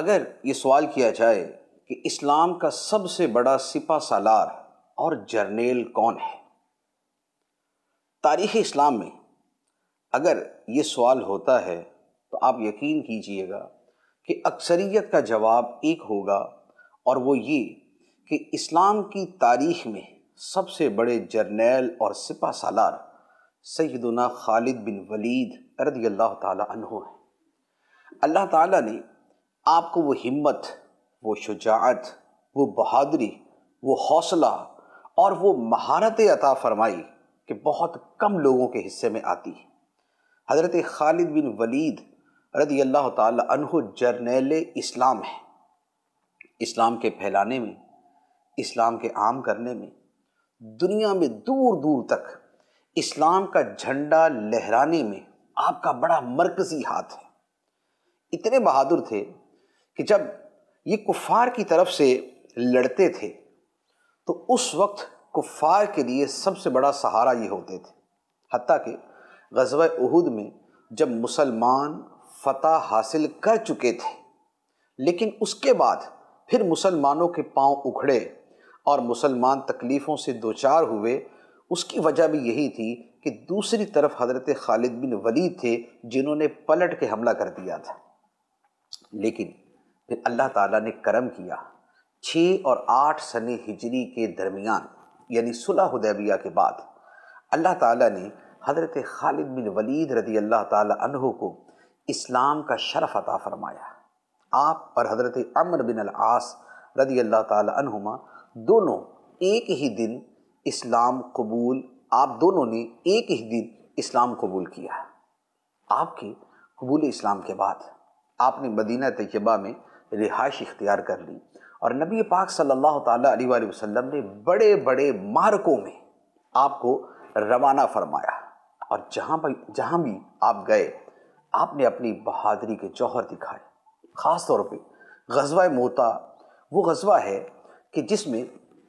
اگر یہ سوال کیا جائے کہ اسلام کا سب سے بڑا سپہ سالار اور جرنیل کون ہے، تاریخ اسلام میں اگر یہ سوال ہوتا ہے تو آپ یقین کیجئے گا کہ اکثریت کا جواب ایک ہوگا، اور وہ یہ کہ اسلام کی تاریخ میں سب سے بڑے جرنیل اور سپہ سالار سیدنا خالد بن ولید رضی اللہ تعالی عنہ ہیں۔ اللہ تعالیٰ نے آپ کو وہ ہمت، وہ شجاعت، وہ بہادری، وہ حوصلہ اور وہ مہارتیں عطا فرمائی کہ بہت کم لوگوں کے حصے میں آتی ہے۔ حضرت خالد بن ولید رضی اللہ تعالی عنہ جرنیل اسلام ہے۔ اسلام کے پھیلانے میں، اسلام کے عام کرنے میں، دنیا میں دور دور تک اسلام کا جھنڈا لہرانے میں آپ کا بڑا مرکزی ہاتھ ہے۔ اتنے بہادر تھے کہ جب یہ کفار کی طرف سے لڑتے تھے تو اس وقت کفار کے لیے سب سے بڑا سہارا یہ ہوتے تھے، حتیٰ کہ غزوہ احد میں جب مسلمان فتح حاصل کر چکے تھے، لیکن اس کے بعد پھر مسلمانوں کے پاؤں اکھڑے اور مسلمان تکلیفوں سے دوچار ہوئے، اس کی وجہ بھی یہی تھی کہ دوسری طرف حضرت خالد بن ولید تھے جنہوں نے پلٹ کے حملہ کر دیا تھا۔ لیکن پھر اللہ تعالیٰ نے کرم کیا، 6 اور 8 سن ہجری کے درمیان یعنی صلح حدیبیہ کے بعد اللہ تعالیٰ نے حضرت خالد بن ولید رضی اللہ تعالیٰ عنہ کو اسلام کا شرف عطا فرمایا۔ آپ اور حضرت عمرو بن العاص رضی اللہ تعالیٰ عنہما دونوں ایک ہی دن اسلام قبول، آپ دونوں نے ایک ہی دن اسلام قبول کیا۔ آپ کے قبول اسلام کے بعد آپ نے مدینہ طیبہ میں رہائش اختیار کر لی، اور نبی پاک صلی اللہ تعالیٰ علیہ وآلہ وسلم نے بڑے بڑے معرکوں میں آپ کو روانہ فرمایا، اور جہاں بھی آپ گئے آپ نے اپنی بہادری کے جوہر دکھائے۔ خاص طور پہ غزوہ موتا وہ غزوہ ہے کہ جس میں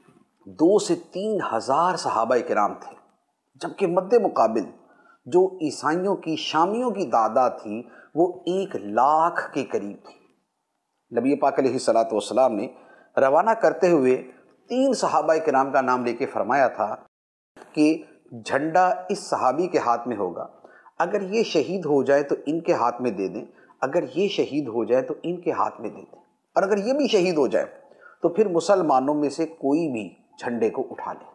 2 سے 3 ہزار صحابہ کرام تھے، جبکہ مد مقابل جو عیسائیوں کی، شامیوں کی تعداد تھی وہ 1 لاکھ کے قریب تھی۔ نبی پاک علیہ الصلوۃ والسلام نے روانہ کرتے ہوئے 3 صحابہ کرام کا نام لے کے فرمایا تھا کہ جھنڈا اس صحابی کے ہاتھ میں ہوگا، اگر یہ شہید ہو جائے تو ان کے ہاتھ میں دے دیں، اگر یہ شہید ہو جائے تو ان کے ہاتھ میں دے دیں، اور اگر یہ بھی شہید ہو جائے تو پھر مسلمانوں میں سے کوئی بھی جھنڈے کو اٹھا لے۔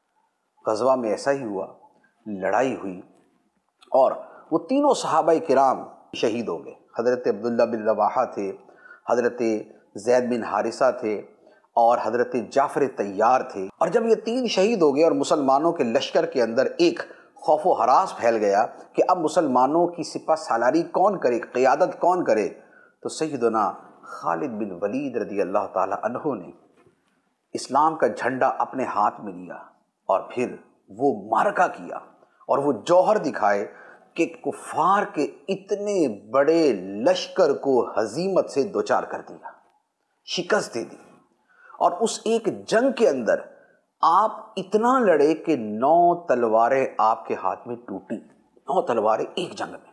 غزوہ میں ایسا ہی ہوا، لڑائی ہوئی اور وہ تینوں صحابہ کرام شہید ہو گئے۔ حضرت عبداللہ بن رواحہ تھے، حضرت زید بن حارثہ تھے اور حضرت جعفر طیار تھے، اور جب یہ 3 شہید ہو گئے اور مسلمانوں کے لشکر کے اندر ایک خوف و ہراس پھیل گیا کہ اب مسلمانوں کی سپہ سالاری کون کرے، قیادت کون کرے، تو سیدنا خالد بن ولید رضی اللہ تعالی عنہ نے اسلام کا جھنڈا اپنے ہاتھ میں لیا اور پھر وہ معرکہ کیا اور وہ جوہر دکھائے کہ کفار کے اتنے بڑے لشکر کو ہزیمت سے دوچار کر دیا، شکست دے دی، اور اس ایک جنگ کے اندر آپ اتنا لڑے کہ 9 تلواریں آپ کے ہاتھ میں ٹوٹی، 9 تلواریں ایک جنگ میں۔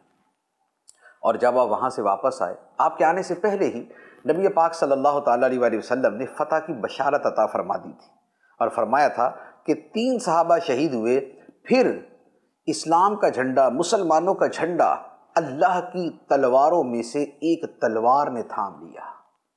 اور جب آپ وہاں سے واپس آئے، آپ کے آنے سے پہلے ہی نبی پاک صلی اللہ تعالیٰ علیہ وآلہ وسلم نے فتح کی بشارت عطا فرما دی تھی، اور فرمایا تھا کہ 3 صحابہ شہید ہوئے، پھر اسلام کا جھنڈا، مسلمانوں کا جھنڈا اللہ کی تلواروں میں سے ایک تلوار نے تھام لیا۔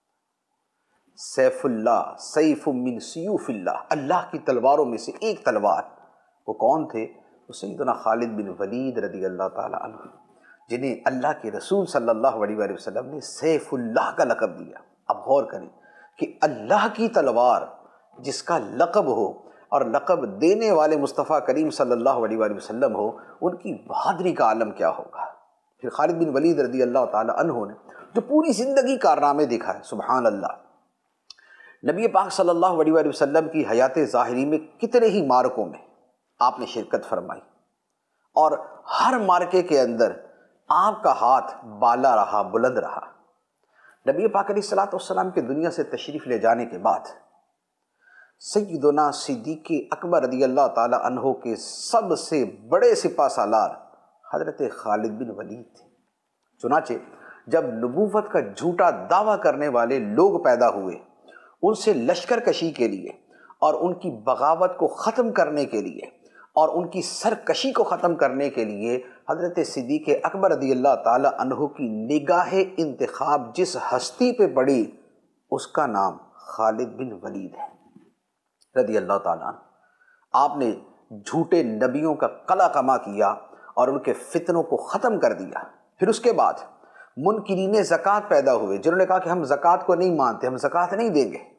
سیف اللہ، سیف من سیوف اللہ، اللہ کی تلواروں میں سے ایک تلوار۔ وہ کون تھے؟ وہ سیدنا خالد بن ولید رضی اللہ تعالی عنہ، جنہیں اللہ کے رسول صلی اللہ علیہ وآلہ وسلم نے سیف اللہ کا لقب دیا۔ اب غور کریں کہ اللہ کی تلوار جس کا لقب ہو اور لقب دینے والے مصطفیٰ کریم صلی اللہ علیہ وآلہ وسلم ہو، ان کی بہادری کا عالم کیا ہوگا۔ پھر خالد بن ولید رضی اللہ تعالی عنہ نے جو پوری زندگی کارنامے دکھائے، سبحان اللہ، نبی پاک صلی اللہ علیہ وآلہ وسلم کی حیات ظاہری میں کتنے ہی معرکوں میں آپ نے شرکت فرمائی، اور ہر معرکے کے اندر آپ کا ہاتھ بالا رہا، بلند رہا۔ نبی پاک علیہ الصلوۃ والسلام کے دنیا سے تشریف لے جانے کے بعد سیدنا صدیق اکبر رضی اللہ تعالی عنہ کے سب سے بڑے سپہ سالار حضرت خالد بن ولید تھے۔ چنانچہ جب نبوت کا جھوٹا دعویٰ کرنے والے لوگ پیدا ہوئے، ان سے لشکر کشی کے لیے اور ان کی بغاوت کو ختم کرنے کے لیے اور ان کی سرکشی کو ختم کرنے کے لیے حضرت صدیق اکبر رضی اللہ تعالی عنہ کی نگاہ انتخاب جس ہستی پہ پڑی، اس کا نام خالد بن ولید ہے رضی اللہ تعالیٰ عنہ۔ آپ نے جھوٹے نبیوں کا قلع کما کیا اور ان کے فتنوں کو ختم کر دیا۔ پھر اس کے بعد منکرین زکوٰۃ پیدا ہوئے، جنہوں نے کہا کہ ہم زکوٰۃ کو نہیں مانتے، ہم زکوٰۃ نہیں دیں گے۔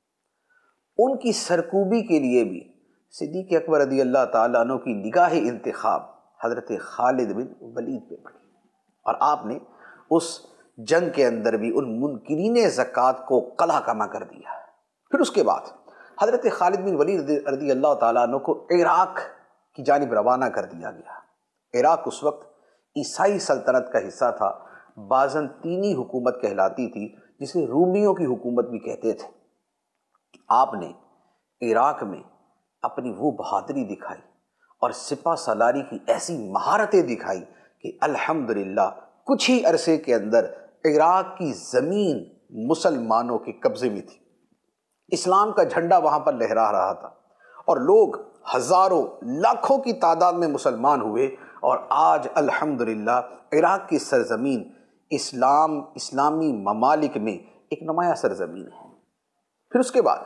ان کی سرکوبی کے لیے بھی صدیق اکبر رضی اللہ تعالیٰ عنہ کی نگاہ انتخاب حضرت خالد بن ولید پہ پڑی، اور آپ نے اس جنگ کے اندر بھی ان منکرین زکوٰۃ کو قلع کما کر دیا۔ پھر اس کے بعد حضرت خالد بن ولید رضی اللہ تعالیٰ عنہ کو عراق کی جانب روانہ کر دیا گیا۔ عراق اس وقت عیسائی سلطنت کا حصہ تھا، بازنطینی حکومت کہلاتی تھی، جسے رومیوں کی حکومت بھی کہتے تھے۔ آپ نے عراق میں اپنی وہ بہادری دکھائی اور سپہ سالاری کی ایسی مہارتیں دکھائی کہ الحمدللہ کچھ ہی عرصے کے اندر عراق کی زمین مسلمانوں کے قبضے میں تھی، اسلام کا جھنڈا وہاں پر لہرا رہا تھا، اور لوگ ہزاروں لاکھوں کی تعداد میں مسلمان ہوئے، اور آج الحمدللہ عراق کی سرزمین اسلامی ممالک میں ایک نمایاں سرزمین ہے۔ پھر اس کے بعد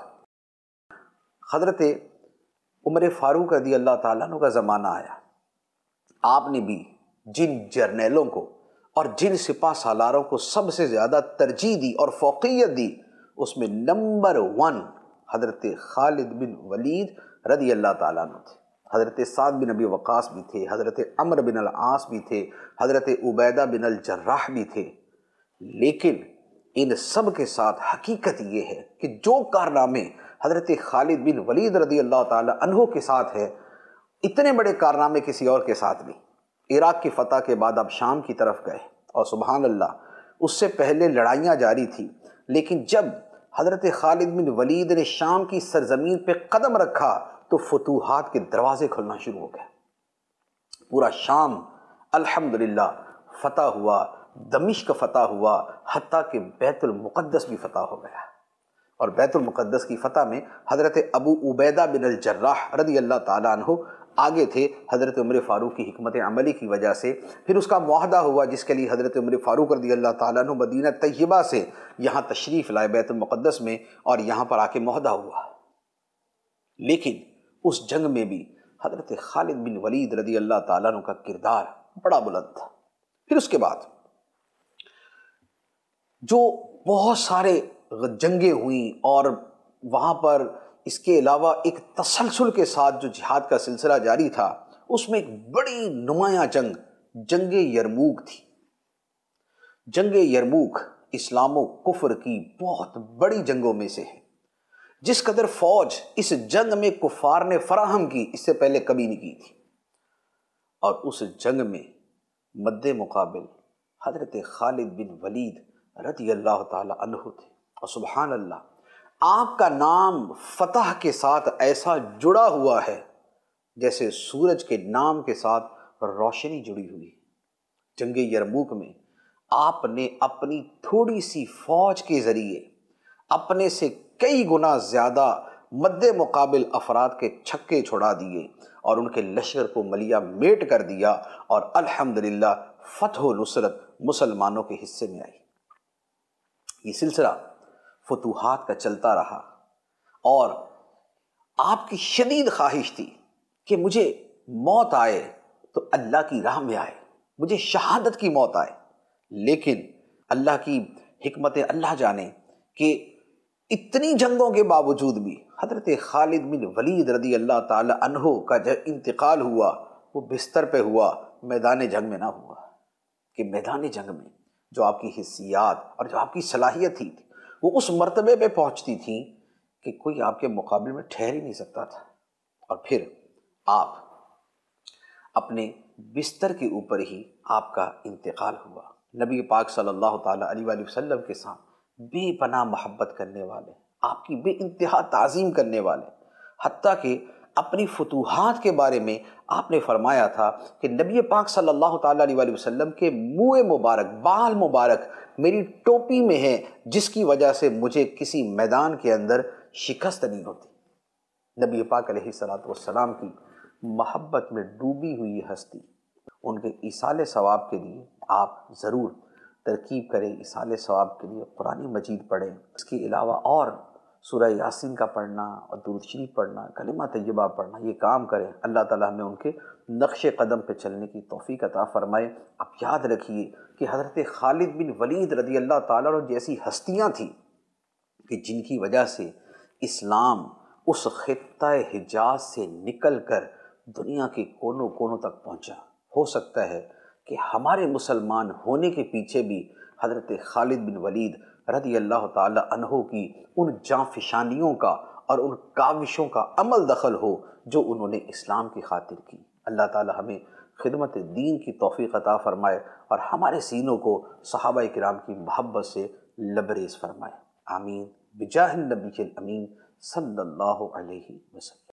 حضرت عمر فاروق رضی اللہ تعالیٰ عنہ کا زمانہ آیا۔ آپ نے بھی جن جرنیلوں کو اور جن سپہ سالاروں کو سب سے زیادہ ترجیح دی اور فوقیت دی، اس میں نمبر 1 حضرت خالد بن ولید رضی اللہ تعالیٰ عنہ تھے۔ حضرت سعد بن ابی وقاص بھی تھے، حضرت عمرو بن العاص بھی تھے، حضرت عبیدہ بن الجراح بھی تھے۔ لیکن ان سب کے ساتھ حقیقت یہ ہے کہ جو کارنامے حضرت خالد بن ولید رضی اللہ تعالی عنہ کے ساتھ ہے، اتنے بڑے کارنامے کسی اور کے ساتھ نہیں۔ عراق کی فتح کے بعد اب شام کی طرف گئے، اور سبحان اللہ اس سے پہلے لڑائیاں جاری تھی، لیکن جب حضرت خالد بن ولید نے شام کی سرزمین پہ قدم رکھا تو فتوحات کے دروازے کھلنا شروع ہو گئے۔ پورا شام الحمدللہ فتح ہوا، دمشق فتح ہوا، حتیٰ کہ بیت المقدس بھی فتح ہو گیا، اور بیت المقدس کی فتح میں حضرت ابو عبیدہ بن الجراح رضی اللہ تعالیٰ عنہ آگے تھے حضرت عمر فاروق کی حکمت عملی کی وجہ سے۔ پھر اس کا معاہدہ ہوا جس کے لیے حضرت عمر فاروق رضی اللہ تعالیٰ عنہ مدینہ طیبہ سے یہاں تشریف لائے بیت المقدس میں، اور یہاں پر آ کے معاہدہ ہوا۔ لیکن اس جنگ میں بھی حضرت خالد بن ولید رضی اللہ تعالیٰ عنہ کا کردار بڑا بلند تھا۔ پھر اس کے بعد جو بہت سارے جنگیں ہوئیں، اور وہاں پر اس کے علاوہ ایک تسلسل کے ساتھ جو جہاد کا سلسلہ جاری تھا، اس میں ایک بڑی نمایاں جنگ یرموک تھی۔ جنگ یرموک اسلام و کفر کی بہت بڑی جنگوں میں سے ہے۔ جس قدر فوج اس جنگ میں کفار نے فراہم کی، اس سے پہلے کبھی نہیں کی تھی، اور اس جنگ میں مد مقابل حضرت خالد بن ولید رضی اللہ تعالی عنہ تھے، اور سبحان اللہ آپ کا نام فتح کے ساتھ ایسا جڑا ہوا ہے جیسے سورج کے نام کے ساتھ روشنی جڑی ہوئی۔ جنگ یرموک میں آپ نے اپنی تھوڑی سی فوج کے ذریعے اپنے سے کئی گنا زیادہ مد مقابل افراد کے چھکے چھڑا دیے، اور ان کے لشکر کو ملیا میٹ کر دیا، اور الحمدللہ فتح و نصرت مسلمانوں کے حصے میں آئی۔ یہ سلسلہ فتوحات کا چلتا رہا، اور آپ کی شدید خواہش تھی کہ مجھے موت آئے تو اللہ کی راہ میں آئے، مجھے شہادت کی موت آئے۔ لیکن اللہ کی حکمت اللہ جانے کہ اتنی جنگوں کے باوجود بھی حضرت خالد بن ولید رضی اللہ تعالی عنہ کا جو انتقال ہوا وہ بستر پہ ہوا، میدان جنگ میں نہ ہوا۔ کہ میدان جنگ میں جو آپ کی حیثیت اور جو آپ کی صلاحیت تھی وہ اس مرتبے پہ پہنچتی تھی کہ کوئی آپ کے مقابلے میں ٹھہر ہی نہیں سکتا تھا، اور پھر آپ اپنے بستر کے اوپر ہی آپ کا انتقال ہوا۔ نبی پاک صلی اللہ تعالیٰ علیہ وآلہ وسلم کے ساتھ بے پناہ محبت کرنے والے، آپ کی بے انتہا تعظیم کرنے والے، حتیٰ کہ اپنی فتوحات کے بارے میں آپ نے فرمایا تھا کہ نبی پاک صلی اللہ تعالیٰ علیہ وآلہ وسلم کے منہ مبارک، بال مبارک میری ٹوپی میں ہے جس کی وجہ سے مجھے کسی میدان کے اندر شکست نہیں ہوتی۔ نبی پاک علیہ الصلوۃ والسلام کی محبت میں ڈوبی ہوئی ہستی، ان کے ایصال ثواب کے لیے آپ ضرور ترکیب کریں، ایصال ثواب کے لیے قرآن مجید پڑھیں۔ اس کے علاوہ اور سورہ یاسین کا پڑھنا اور درود شریف پڑھنا، کلمہ طیبہ پڑھنا، یہ کام کریں۔ اللہ تعالیٰ ہمیں ان کے نقش قدم پہ چلنے کی توفیق عطا فرمائے۔ اب یاد رکھیے کہ حضرت خالد بن ولید رضی اللہ تعالیٰ عنہ جیسی ہستیاں تھیں کہ جن کی وجہ سے اسلام اس خطہ حجاز سے نکل کر دنیا کے کونوں کونوں تک پہنچا۔ ہو سکتا ہے کہ ہمارے مسلمان ہونے کے پیچھے بھی حضرت خالد بن ولید رضی اللہ تعالی عنہ کی ان جانفشانیوں کا اور ان کاوشوں کا عمل دخل ہو جو انہوں نے اسلام کی خاطر کی۔ اللہ تعالی ہمیں خدمت دین کی توفیق عطا فرمائے اور ہمارے سینوں کو صحابہ کرام کی محبت سے لبریز فرمائے، آمین، بجاہ النبی الامین صلی اللہ علیہ وسلم۔